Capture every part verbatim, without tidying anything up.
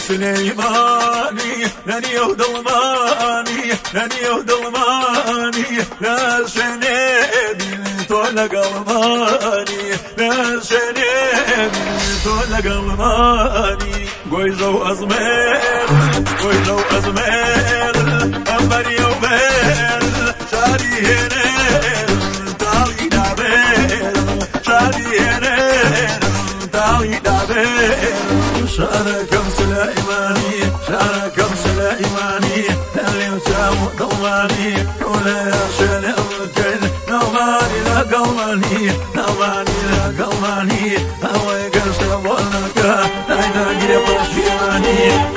سليماني لاني ودلماني لاني ودلماني لا شنيدي تولى قلماني لا شنيدي تولى قلماني قويزو أزمير قويزو أزمير أمبري وبير شاري هنير تعالي دابير شاري هنير تعالي دابير شاركم سليماني شاركم سليماني اللي وسام ضماني ولا شل الكل نوماني لا قلماني نوماني لا قلماني هواي قرص ولك داينا قريب شيماني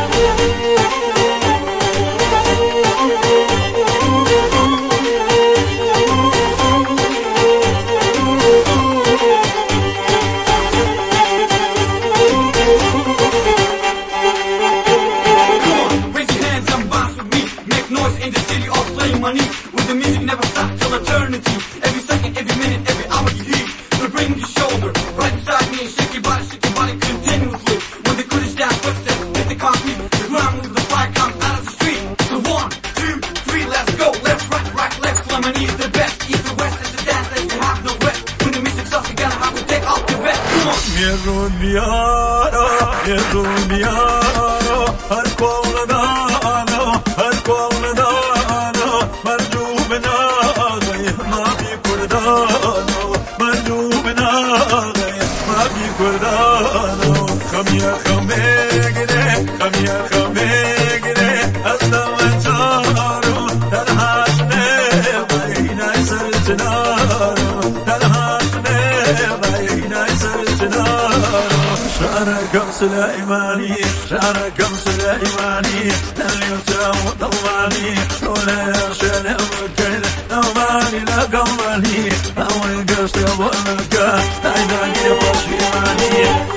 With the music never stops till eternity. Every second, every minute, every hour you hear. So bring your shoulder right beside me and shake your body, shake your body continuously. When the Kurdish down footsteps hit the concrete, the ground moves, the fire comes out of the street. So one, two, three, let's go. Left, right, right, left. Flamini is the best. East and west is the dance that you have no rest. When the music starts, you're gonna have to take off your vest. Come on. Yerun biyaro, yerun biyaro, har kolna dano, har kolna dano, marjubna gay, ma bi kurdano, marjubna gay, ma bi kurdano. Kamiya kamegre, kamiya kamegre, aslan charo, tarhashne bayna sarjnaro, tarhashne bayna sarjnaro. شاركم سليماني شاركم سليماني اللي وسام ضماني ولا يخشى الكل نوماني لا قماني هواي قرص ولك دايما قريب شيماني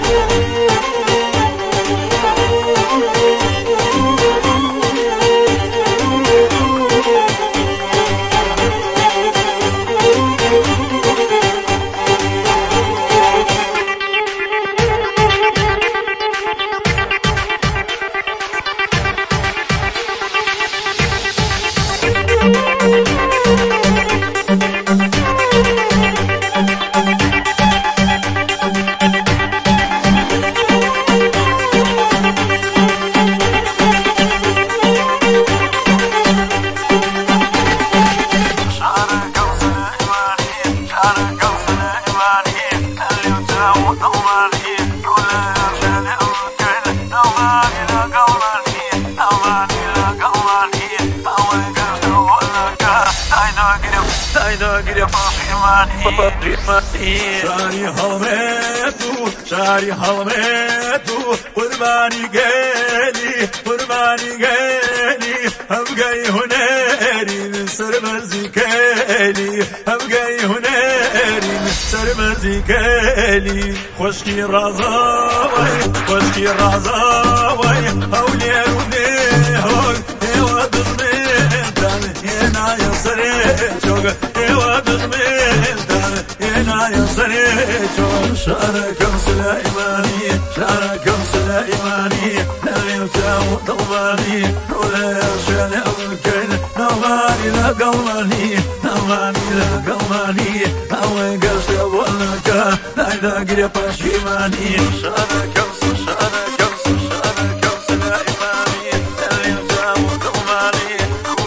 شاري حلمتو شاري حلمتو قرباني قالي قرباني قالي هم جاي هناري سر مزيكالي هم جاي هناري سر مزيكالي خشكي رازاوي خشكي رازاوي هولي ونهوي ايوا بزميتان هنا يسري شوق ايوا بزميتان هنا يسري شوق شاركم سليماني شاركم سليماني اللي وسام ضماني ولا يخشى الكل نوماني لا قلماني نوماني لا قلماني هواي قرص ولك دايما قريب شيماني شاركم شاركم شاركم سليماني اللي وسام ضماني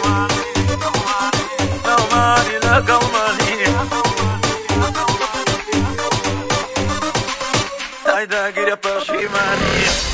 نوماني لا قلماني دايما قريب شيماني